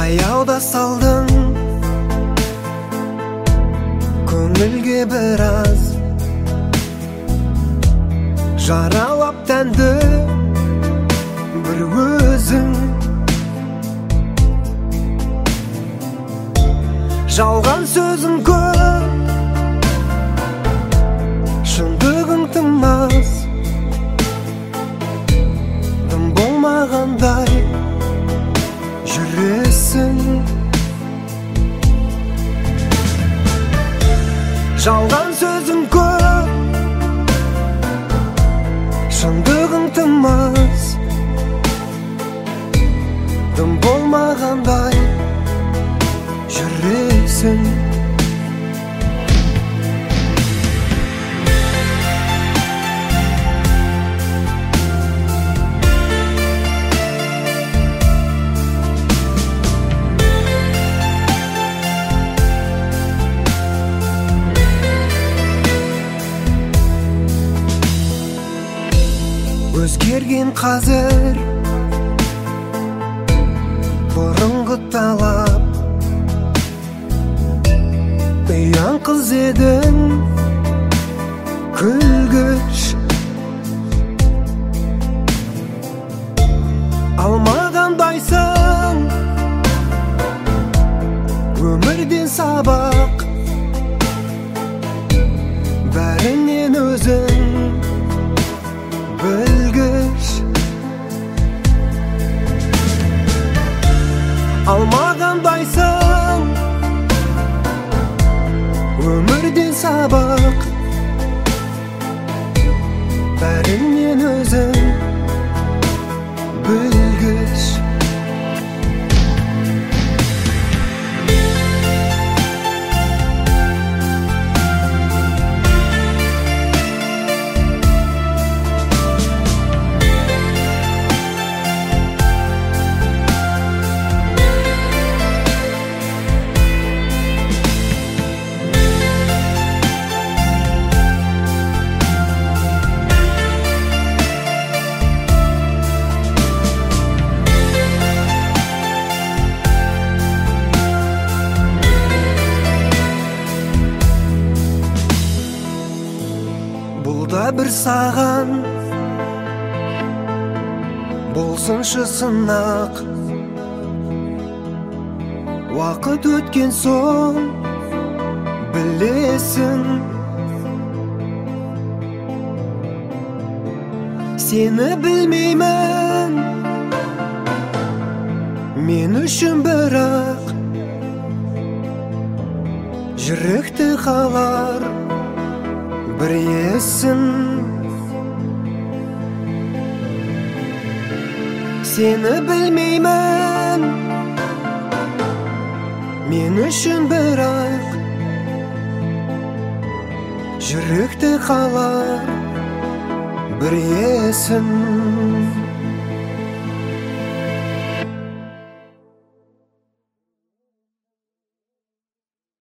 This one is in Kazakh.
аяуда салдың көңілге біраз жаралап тәнді бір өзің жалған сөзің көп шындығың тым аз дым болмағандай жүресің жалған сөзің көп шындығың тым аз дым болмағандай жүресің өзгерген қазір бұрынғы талап ұяң қыз едің күлгіш алмағандайсың өмірден сабақ бәрінен өзің білгіш алмағандайсың өмірден сабақ бәрінен өзің білгіш бұл да бір саған болсыншы сынақ уақыт өткен соң білесің сені білмеймін мен үшін бірақ жүректі қалар бір есің сені білмеймін мен үшін бірақ жүректі қалар бір есің